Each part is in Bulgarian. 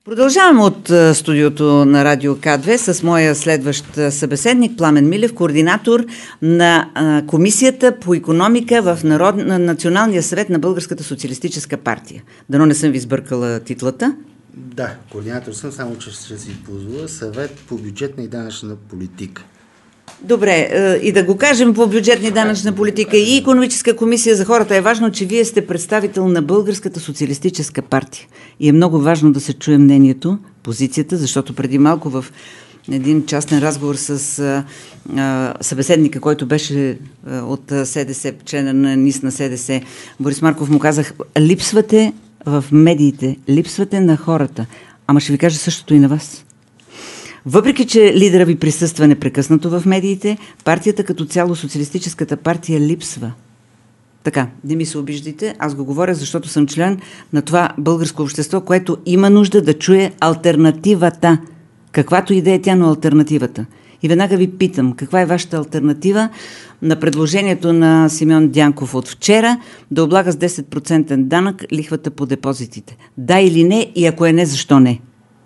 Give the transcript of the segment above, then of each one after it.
Продължавам от студиото на Радио К2 с моя следващ събеседник Пламен Милев, координатор на Комисията по икономика в Националния съвет на Българската социалистическа партия. Дано не съм ви сбъркала титлата. Да, координатор съм, само че ще си позволя съвет по бюджетна и данъчна политика. Добре, и да го кажем по бюджетна и данъчна политика и икономическа комисия за хората. Е важно, че вие сте представител на Българската социалистическа партия. И е много важно да се чуе мнението, позицията, защото преди малко в един частен разговор с събеседника, който беше от СДС, члена на НИС на СДС, Борис Марков, му казах: липсвате в медиите, липсвате на хората. Ама ще ви кажа същото и на вас. Въпреки че лидера ви присъства непрекъснато в медиите, партията като цяло, социалистическата партия, липсва. Така, не ми се обиждайте, аз го говоря, защото съм член на това българско общество, което има нужда да чуе алтернативата. Каквато и да е тя, но алтернативата. И веднага ви питам, каква е вашата алтернатива на предложението на Симеон Дянков от вчера да облага с 10% данък лихвата по депозитите? Да или не? И ако е не, защо не?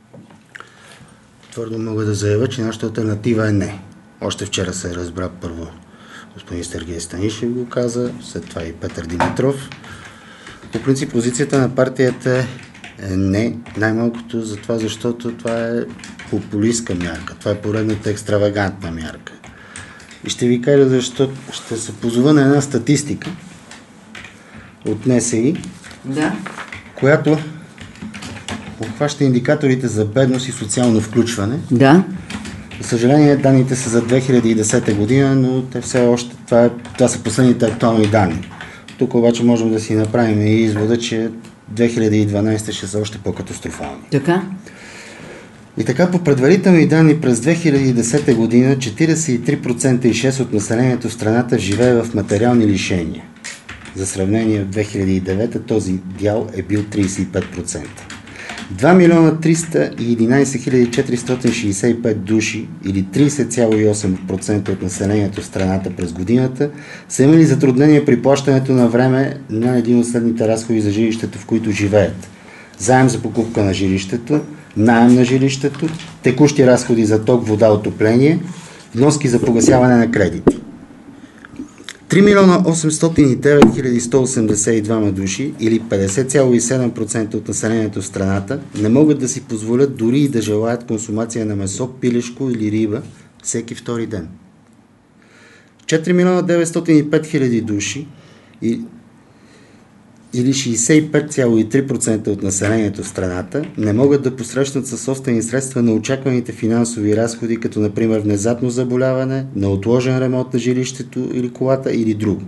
Твърдо мога да заявя, че нашата алтернатива е не. Още вчера се разбра първо. Господин Сергей Станишев го каза, след това и Петър Димитров. По принцип позицията на партията е не, най-малкото за това, защото това е популистка мярка. Това е поредната екстравагантна мярка. И ще ви кажа защо. Ще се позова на една статистика от НСИ, която обхваща индикаторите за бедност и социално включване. Да. За съжаление, данните са за 2010 година, но те все още, това са последните актуални данни. Тук обаче можем да си направим и извода, че 2012 ще са още по-катастрофални. Така. И така, по предварителни данни през 2010 година 43,6% от населението в страната живее в материални лишения. За сравнение, от 2009 този дял е бил 35%. 2 милиона 311 465 души или 30,8% от населението в страната през годината са имали затруднения при плащането на време на един от следните разходи за жилището, в които живеят. Заем за покупка на жилището, наем на жилището, текущи разходи за ток, вода, отопление, вноски за погасяване на кредити. 3 милиона 809 182 души или 50,7% от населението в страната не могат да си позволят дори и да желаят консумация на месо, пилешко или риба всеки втори ден. 4 милиона 905 хиляди души или 65,3% от населението в страната не могат да посрещнат със собствени средства на очакваните финансови разходи, като например внезапно заболяване, неотложен ремонт на жилището или колата или друго.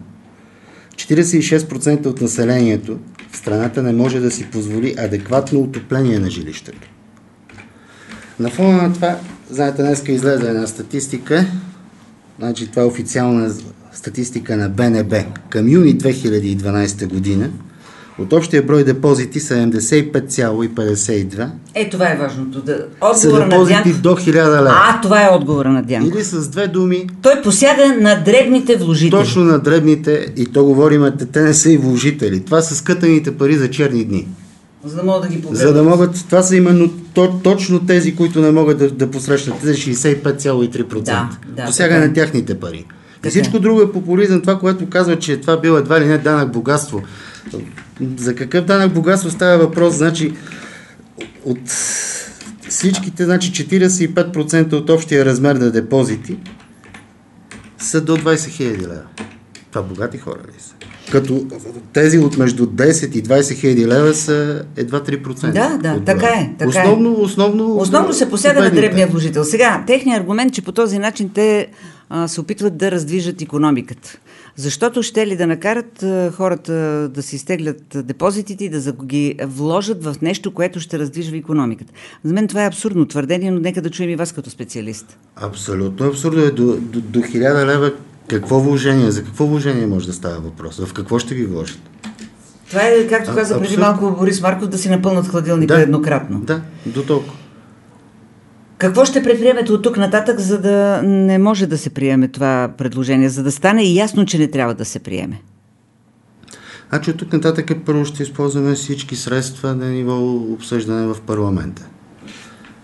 46% от населението в страната не може да си позволи адекватно отопление на жилището. На фона на това, знаете, днеска излезе една статистика, значи това е официална статистика на БНБ към юни 2012 година. От общия брой депозити 75,52. Това е важното. Са депозити до 1000 лева. Това е отговора на Дянков. Или с две думи. Той посяга на дребните вложители. Точно на дребните, и то говорим, те не са и вложители. Това са скътаните пари за черни дни. За да могат да ги погледнат. За да могат, това са именно точно тези, които не могат да посрещат тези 65,3%. Посяга на тяхните пари. И всичко друго е популизъм. Това, което казва, че това било едва ли не данък богатство. За какъв данък богатство става въпрос? Значи, от всичките, 45% от общия размер на депозити са до 20 000 лева. Това богати хора ли са? Като тези от между 10 и 20 хиляди лева са едва 3%. Да, така е. Основно се посяга на дребния вложител. Сега, техният аргумент, че по този начин те се опитват да раздвижат икономиката. Защото ще ли да накарат хората да си изтеглят депозитите и да ги вложат в нещо, което ще раздвижва икономиката. За мен това е абсурдно твърдение, но нека да чуем и вас като специалист. Абсолютно абсурдно е. До 1000 лева какво вложение? За какво вложение може да става въпрос? В какво ще ги вложат? Това е, както каза преди малко Борис Марков, да си напълнат хладилника еднократно. Да, до толкова. Какво ще предприемете от тук нататък, за да не може да се приеме това предложение, за да стане ясно, че не трябва да се приеме? От тук нататък първо ще използваме всички средства на ниво обсъждане в парламента.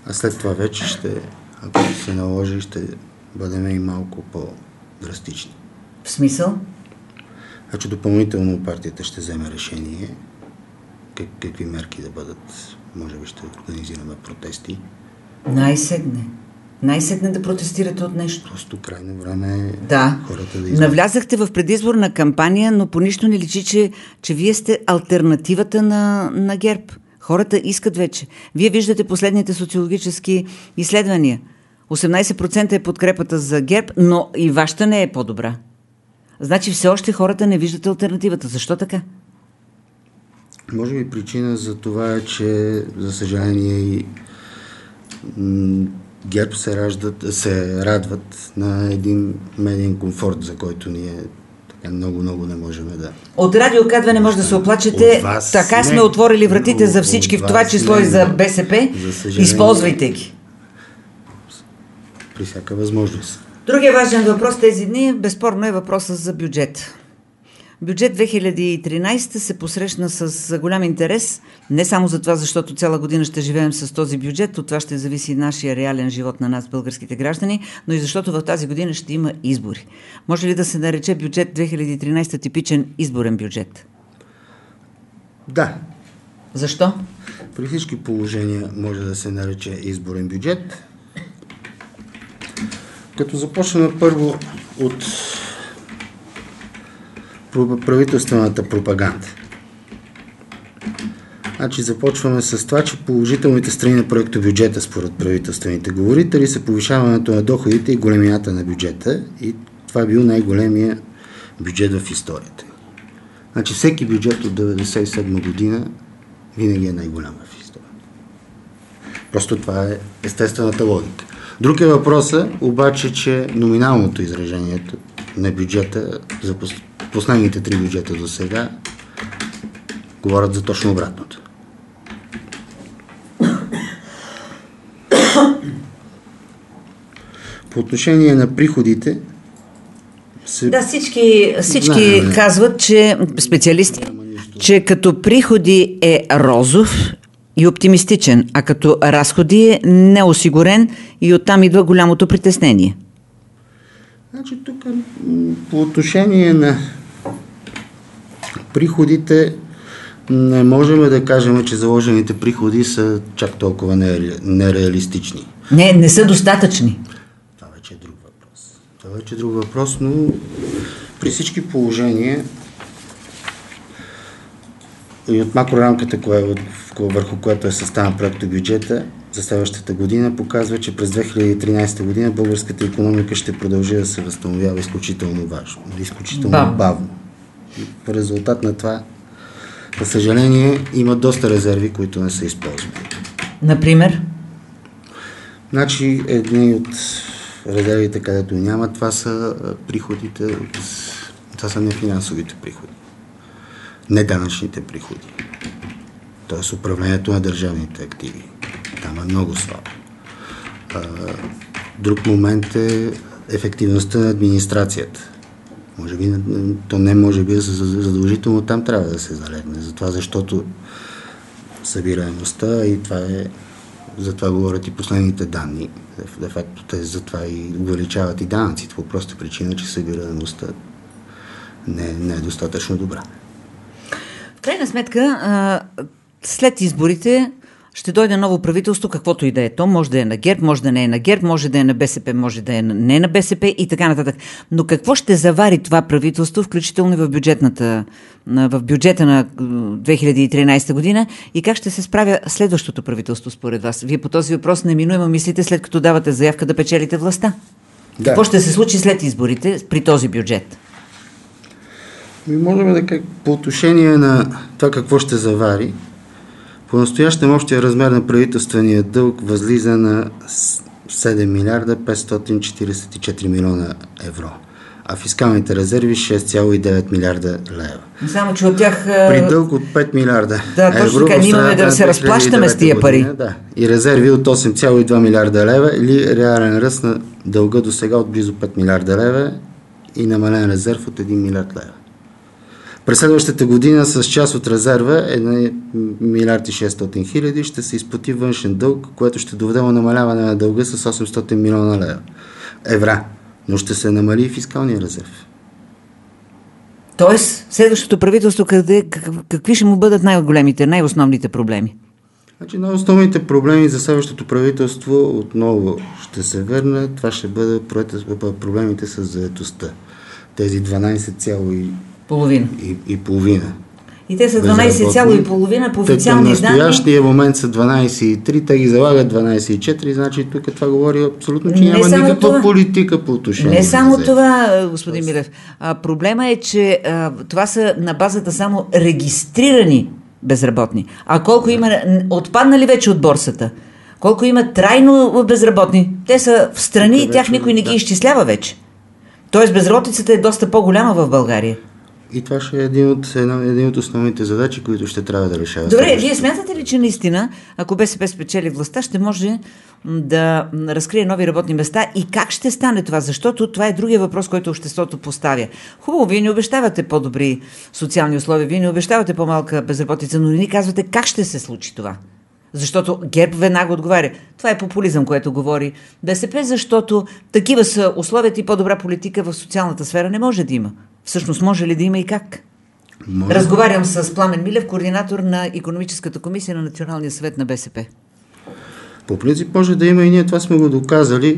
А след това вече ако се наложи, ще бъдем и малко по-драстични. В смисъл? Значи допълнително партията ще вземе решение какви мерки да бъдат. Може би ще организираме протести. Най-сетне да протестирате от нещо. Просто крайно време хората да Навлязахте в предизборна кампания, но по нищо не личи, че вие сте алтернативата на ГЕРБ. Хората искат вече. Вие виждате последните социологически изследвания. 18% е подкрепата за ГЕРБ, но и вашата не е по-добра. Значи все още хората не виждат алтернативата. Защо така? Може би причина за това е, че за съжаление и ГЕРБ се радват на един медиен комфорт, за който ние така много не можем да... От радиокадва не може да се оплачете. Така сме отворили вратите за всички, в това число и за БСП. Използвайте ги. При всяка възможност. Другия важен въпрос тези дни, безспорно, е въпросът за бюджет. Бюджет 2013 се посрещна с голям интерес, не само за това, защото цяла година ще живеем с този бюджет, от това ще зависи нашия реален живот на нас, българските граждани, но и защото в тази година ще има избори. Може ли да се нарече бюджет 2013 типичен изборен бюджет? Да. Защо? При всички положения може да се нарече изборен бюджет. Като започнем първо от правителствената пропаганда. Значи започваме с това, че положителните страни на проекта бюджета според правителствените говорители са повишаването на доходите и големината на бюджета, и това е бил най-големия бюджет в историята. Значи всеки бюджет от 1997 година винаги е най-голям в историята. Просто това е естествената логика. Друг е въпросът, обаче, че номиналното изражението на бюджета за последните 3 бюджета до сега говорят за точно обратното. По отношение на приходите всички казват, че специалисти, че като приходи е розов и оптимистичен, а като разходи е неосигурен и оттам идва голямото притеснение. Значи тук по отношение на приходите не можем да кажем, че заложените приходи са чак толкова нереалистични. Не са достатъчни. Това вече е друг въпрос. Но при всички положения и от макрорамката, върху която е съставен проекто бюджета за следващата година, показва, че през 2013 година българската икономика ще продължи да се възстановява изключително бавно. В резултат на това, за съжаление, има доста резерви, които не са използвани. Например? Значи, едни от резервите, където няма, това са приходите, това са нефинансовите приходи. Неданъчните приходи. Тоест управлението на държавните активи. Там е много слабо. Друг момент е ефективността на администрацията. Задължително там трябва да се залегне. Защото събираемостта и за това говорят и последните данни. De facto те затова и увеличават и данъците по проста причина, че събираемостта не е достатъчно добра. В крайна сметка, след изборите ще дойде ново правителство, каквото и да е то. Може да е на ГЕРБ, може да не е на ГЕРБ, може да е на БСП, може да е не на БСП и така нататък. Но какво ще завари това правителство, включително и в бюджета на 2013 година, и как ще се справя следващото правителство според вас? Вие по този въпрос неминуемо мислите, след като давате заявка да печелите властта. Да. Какво ще се случи след изборите при този бюджет? Можем да кажем по отношение на това какво ще завари. По-настоящем общия размер на правителствения дълг възлиза на 7 милиарда 544 милиона евро, а фискалните резерви 6,9 милиарда лева. Само, че от тях... При дълг от 5 милиарда евро... Да, имаме да се разплащаме с тия пари. Да, и резерви от 8,2 милиарда лева или реален ръст на дълга до сега от близо 5 милиарда лева и намален резерв от 1 милиард лева. През следващата година с част от резерва 1 милиард и 600 хиляди ще се изплати външен дълг, което ще доведе до намаляване на дълга с 800 милиона лева. Евра. Но ще се намали и фискалния резерв. Тоест, следващото правителство, какви ще му бъдат най-големите, най-основните проблеми? Значи, най-основните проблеми за следващото правителство отново ще се върне. Това ще бъде проблемите с заетостта. Тези 12,5%. И те са 12,5% по официални данни. В настоящия момент са 12,3%, те ги залагат 12,4%, значи тук това говори абсолютно, че няма никаква политика по отношение. Не само това, господин Милев. Проблема е, че това са на базата само регистрирани безработни. А колко има отпаднали вече от борсата? Колко има трайно безработни? Те са в страни и тях никой не ги изчислява вече. Тоест безработицата е доста по-голяма в България. И това ще е един от основните задачи, които ще трябва да решава. Добре, вие смятате ли, че наистина, ако БСП спечели властта, ще може да разкрие нови работни места и как ще стане това? Защото това е другия въпрос, който обществото поставя. Хубаво, вие не обещавате по-добри социални условия, вие не обещавате по-малка безработица, но не ни казвате как ще се случи това. Защото ГЕРБ веднага отговаря. Това е популизъм, което говори БСП, защото такива са условията и по-добра политика в социалната сфера не може да има. Всъщност може ли да има и как? Разговарям с Пламен Милев, координатор на Икономическата комисия на Националния съвет на БСП. По принцип може да има и ние това сме го доказали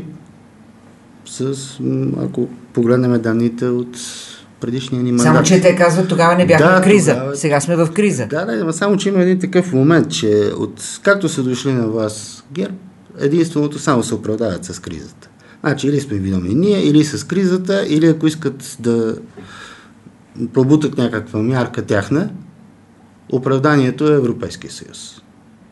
ако погледнем данните от предишния ни мандат. Само, че те казват, тогава не бяхме в криза. Сега сме в криза. Да, само, че има един такъв момент, че както са дошли на власт ГЕРБ, единственото само се оправдават с кризата. Значи или сме виновни ние, или с кризата, или ако искат да пробутат някаква мярка тяхна, оправданието е Европейския съюз.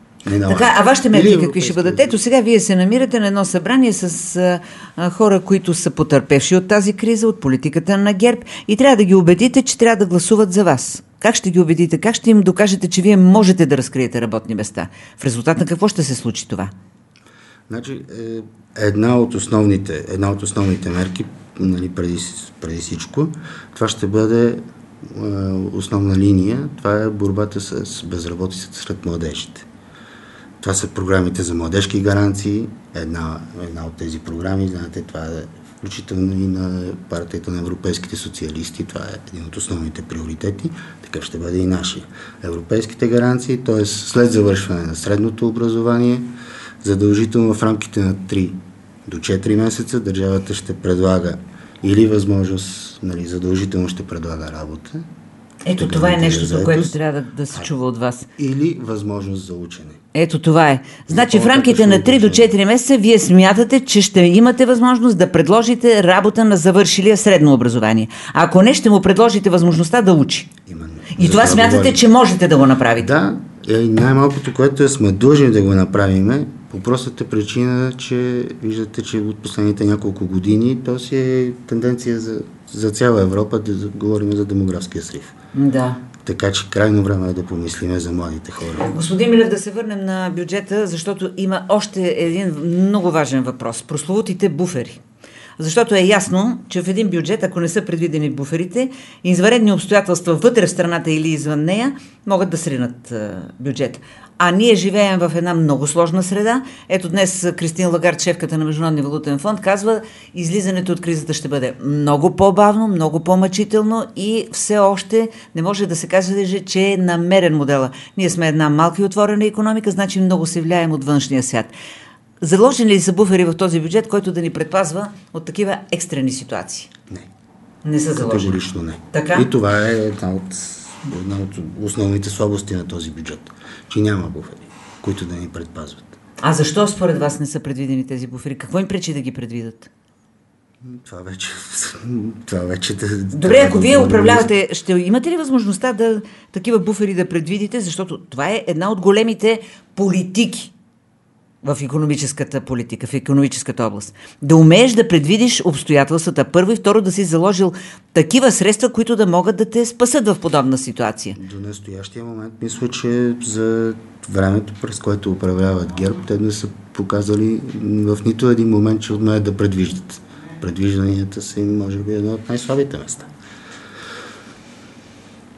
Така, а вашите мерки какви ще бъдат? Ето сега вие се намирате на едно събрание с хора, които са потърпевши от тази криза, от политиката на ГЕРБ и трябва да ги убедите, че трябва да гласуват за вас. Как ще ги убедите? Как ще им докажете, че вие можете да разкриете работни места? В резултат на какво ще се случи това? Значи, една от основните мерки, нали, преди всичко, това ще бъде основна линия, това е борбата с безработицата сред младежите. Това са програмите за младежки гаранции. Една от тези програми, знаете, това е включително и на партията на европейските социалисти. Това е един от основните приоритети. Такъв ще бъде и нашия. Европейските гаранции, т.е. след завършване на средното образование, задължително в рамките на 3 до 4 месеца държавата ще предлага или възможност, нали, задължително ще предлага работа. Ето това е нещо, което трябва да се чува от вас. Или възможност за учене. Ето това е. Значи в рамките на 3 до 4 месеца вие смятате, че ще имате възможност да предложите работа на завършилия средно образование. А ако не, ще му предложите възможността да учи. Именно. И това смятате, че можете да го направите. Да, най-малкото, което сме длъжни да го направиме, по простата причина, че виждате, че от последните няколко години то си е тенденция за цяла Европа да говорим за демографския срив. Да. Така че крайно време е да помислиме за младите хора. Господин Милев, да се върнем на бюджета, защото има още един много важен въпрос. Прословутите буфери. Защото е ясно, че в един бюджет, ако не са предвидени буферите, извънредни обстоятелства вътре в страната или извън нея могат да сринат бюджет. А ние живеем в една много сложна среда. Ето днес Кристин Лагард, шефката на Международния валутен фонд, казва, излизането от кризата ще бъде много по-бавно, много по-мъчително и все още не може да се каже, че е намерен модела. Ние сме една малка и отворена икономика, значи много се влияем от външния свят. Заложени ли са буфери в този бюджет, който да ни предпазва от такива екстрени ситуации? Не са заложени. Категорично не. Така? И това е една от основните слабости на този бюджет, че няма буфери, които да ни предпазват. А защо според вас не са предвидени тези буфери? Какво им пречи да ги предвидят? Това вече Добре, ако вие управлявате, ще имате ли възможността такива буфери да предвидите? Защото това е една от големите политики в икономическата политика, в икономическата област. Да умееш да предвидиш обстоятелствата първо и второ да си заложил такива средства, които да могат да те спасат в подобна ситуация. До настоящия момент мисля, че за времето, през което управляват ГЕРБ, те не са показали в нито един момент, че умеят да предвиждат. Предвижданията са им, може би, едно от най-слабите места.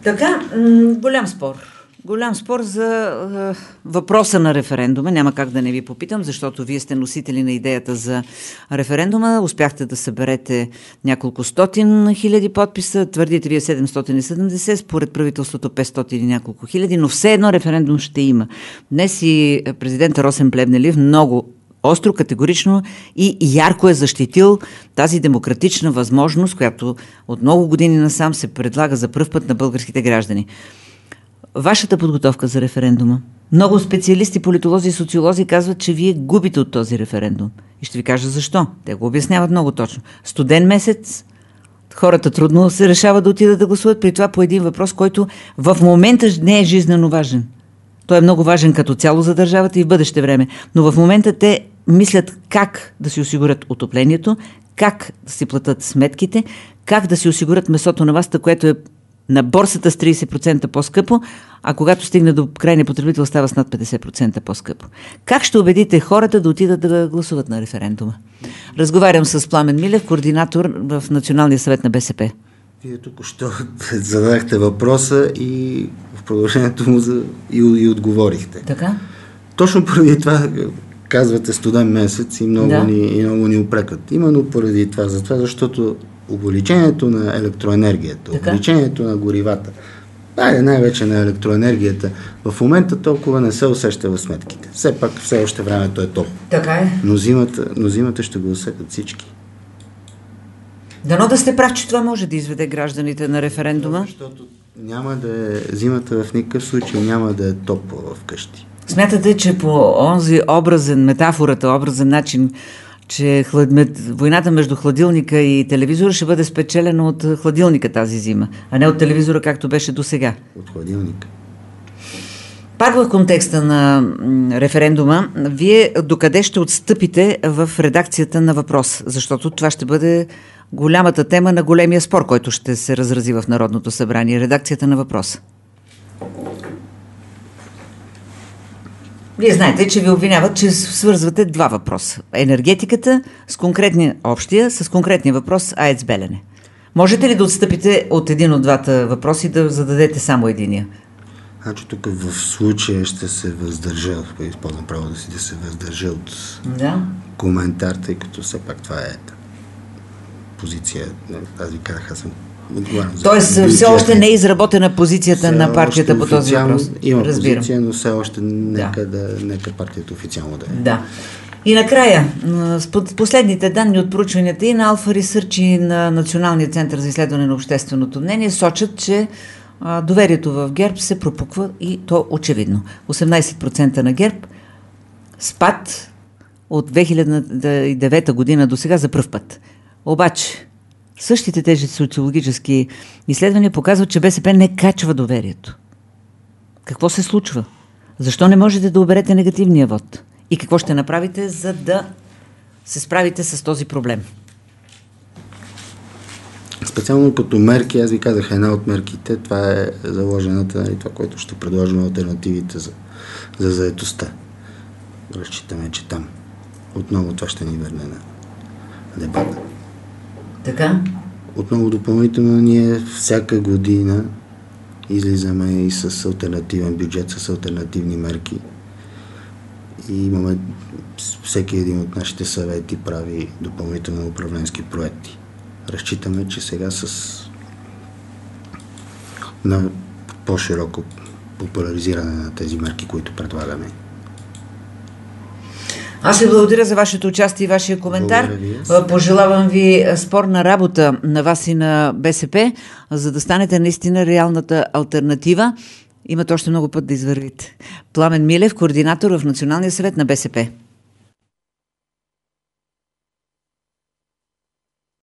Така, голям спор. Голям спор за въпроса на референдума. Няма как да не ви попитам, защото вие сте носители на идеята за референдума. Успяхте да съберете няколко стотин хиляди подписа. Твърдите вие 770, според правителството 500 и няколко хиляди, но все едно референдум ще има. Днес и президентът Росен Плевнелиев много остро, категорично и ярко е защитил тази демократична възможност, която от много години насам се предлага за пръв път на българските граждани. Вашата подготовка за референдума. Много специалисти, политолози и социолози казват, че вие губите от този референдум. И ще ви кажа защо. Те го обясняват много точно. Студен месец, хората трудно се решават да отидат да гласуват, при това по един въпрос, който в момента не е жизнено важен. Той е много важен като цяло за държавата и в бъдеще време. Но в момента те мислят как да си осигурят отоплението, как да си платят сметките, как да си осигурят месото на масата, което е на борсата с 30% по-скъпо, а когато стигне до крайния потребител става с над 50% по-скъпо. Как ще убедите хората да отидат да гласуват на референдума? Разговарям с Пламен Милев, координатор в Националния съвет на БСП. Вие току-що зададахте въпроса и в продължението му и отговорихте. Така? Точно поради това казвате студен месец и много ни упрекват. Именно поради това, защото увеличението на електроенергията, увеличението на горивата, най-вече на електроенергията, в момента толкова не се усеща в сметките. Все пак, все още времето е топло. Така е. Но зимата ще го усетят всички. Дано да сте прав, че това може да изведе гражданите на референдума. Защото няма да е, зимата в никакъв случай няма да е топло вкъщи. Смятате, че по онзи метафората, образен начин, че войната между хладилника и телевизора ще бъде спечелена от хладилника тази зима, а не от телевизора, както беше досега? От хладилника. Пак в контекста на референдума, вие докъде ще отстъпите в редакцията на въпрос? Защото това ще бъде голямата тема на големия спор, който ще се разрази в Народното събрание. Редакцията на въпрос. Вие знаете, че ви обвиняват, че свързвате два въпроса. Енергетиката с конкретния общия, с конкретния въпрос АЕЦ Белене. Можете ли да отстъпите от един от двата въпроси и да зададете само единия? Значи тук в случая ще се въздържа, използвам право да се въздържа от коментар, тъй като все пак това е позиция. Аз ви казах, аз съм отговарям за... Тоест все още не е изработена позицията на партията по този въпрос. Има позиция, но все още нека партията официално да е. Да. И накрая, последните данни от проучванията и на Alpha Research и на Националния център за изследване на общественото мнение сочат, че доверието в ГЕРБ се пропуква и то очевидно. 18% на ГЕРБ, спад от 2009 година до сега за пръв път. Обаче, същите тези социологически изследвания показват, че БСП не качва доверието. Какво се случва? Защо не можете да оберете негативния вод? И какво ще направите, за да се справите с този проблем? Специално като мерки, аз ви казах, една от мерките, това е заложената и това, което ще предложим алтернативите за заетостта. Разчитаме, че там отново това ще ни върне на дебата. Така? Отново допълнително ние всяка година излизаме и с алтернативен бюджет, с алтернативни мерки. И имаме, всеки един от нашите съвети прави допълнително управленски проекти. Разчитаме, че сега на по-широко популяризиране на тези мерки, които предлагаме. Аз ви благодаря за вашето участие и вашия коментар. Пожелавам ви спорна работа на вас и на БСП, за да станете наистина реалната алтернатива. Имате още много път да извървите. Пламен Милев, координатор в Националния съвет на БСП.